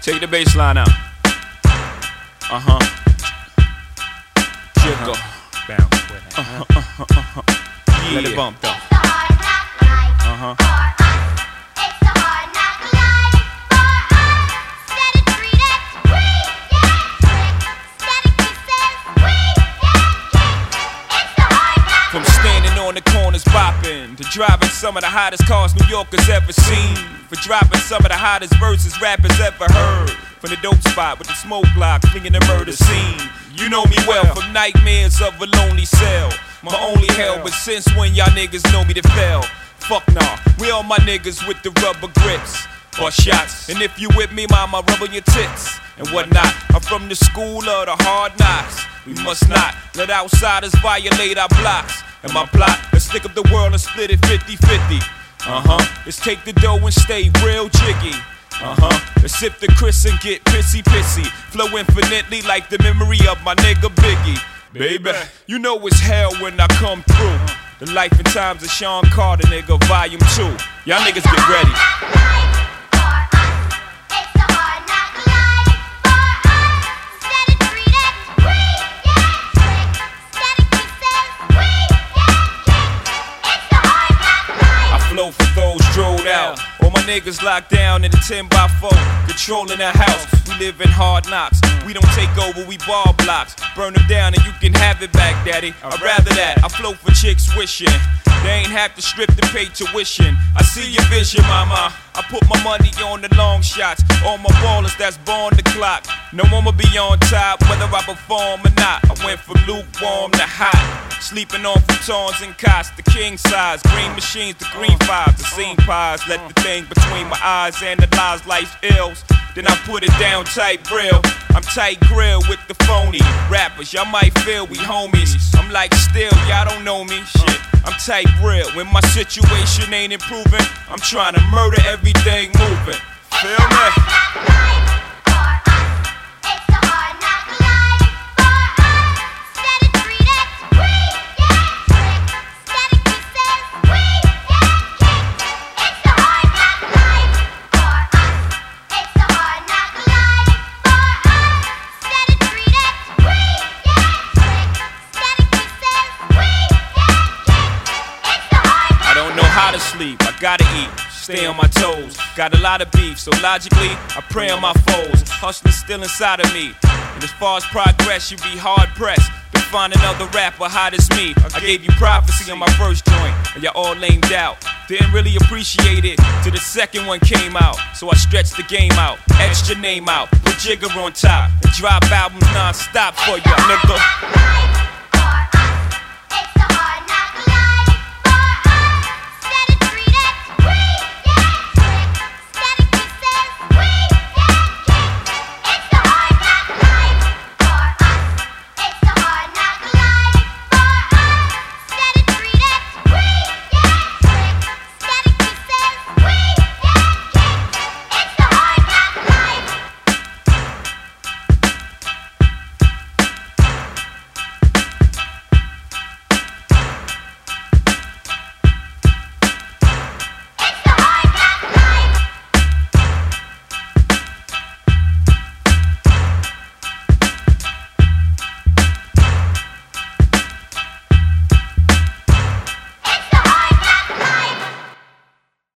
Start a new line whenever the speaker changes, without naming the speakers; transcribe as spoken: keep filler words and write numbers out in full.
Take the bass line out. Uh-huh. Jiggle.
Bounce with it.
Uh-huh, uh-huh, uh-huh. Yeah. Let it bump though. Uh-huh.
It's the hard knock life for us. Steady treated, we get tricked. Steady kisses, we get kicked. It's the hard knock.
From standing on the corners bopping to driving some of the hottest cars New Yorkers ever seen, for dropping some of the hottest verses rappers ever heard. From the dope spot with the smoke block, flinging the murder scene. You know me well from nightmares of a lonely cell. My only hell, but since when y'all niggas know me to fail? Fuck nah, we all my niggas with the rubber grips. Bust shots, and if you with me, mama, rub on your tits and whatnot. I'm from the school of the hard knocks. We must not let outsiders violate our blocks. And my plot, let's stick up the world and split it fifty fifty. Uh-huh, let's take the dough and stay real jiggy. Uh-huh, let's sip the Chris and get pissy pissy. Flow infinitely like the memory of my nigga Biggie. Baby, you know it's hell when I come through. The life and times of Sean Carter, nigga, volume two. Y'all niggas get ready.
It's the hard knock life for us. Steady treated, we get tricked. Steady kisses, we get kicked. It's the hard knock life.
I flow for those drilled out. All my niggas locked down in a ten by four, controlling the house. We live in hard knocks. We don't take over, we ball blocks. Burn them down and you can have it back, daddy. I'd rather that. I flow for chicks wishing they ain't have to strip to pay tuition. I see your vision, mama. I put my money on the long shots. All my ballers that's born the clock. No one will be on top, whether I perform or not. I went from lukewarm to hot. Sleeping on futons and cots, the king size. Green machines, the green fives, the scene pies. Let the thing between my eyes analyze life's ills. Then I put it down tight real. I'm tight grill with the phony rappers. Y'all might feel we homies. I'm like still, y'all don't know me. Shit, I'm tight real. When my situation ain't improving, I'm trying to murder everything moving. Feel me? How to sleep, I gotta eat, stay on my toes. Got a lot of beef, so logically, I pray on my foes. Hustling still inside of me, and as far as progress, you be hard pressed to find another rapper hot as me. I gave you prophecy on my first joint, and y'all all lamed out. Didn't really appreciate it till the second one came out. So I stretched the game out, etched your name out, put Jigger on top, and drop albums non-stop for ya, nigga.